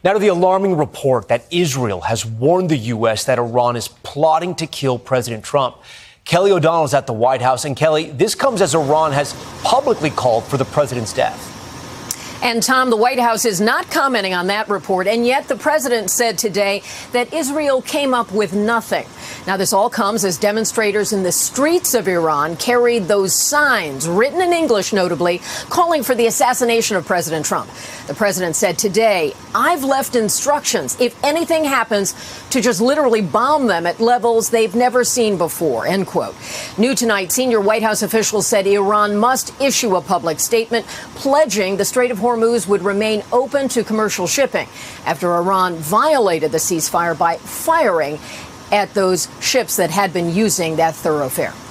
Now to the alarming report that Israel has warned the U.S. that Iran is plotting to kill President Trump. Kelly O'Donnell is at the White House. And Kelly, this comes as Iran has publicly called for the president's death. And Tom, the White House is not commenting on that report. And yet the president said today that Israel came up with nothing. Now, this all comes as demonstrators in the streets of Iran carried those signs, written in English notably, calling for the assassination of President Trump. The president said today, I've left instructions, if anything happens, to just literally bomb them at levels they've never seen before, end quote. New tonight, senior White House officials said Iran must issue a public statement pledging the Strait of Hormuz would remain open to commercial shipping after Iran violated the ceasefire by firing at those ships that had been using that thoroughfare.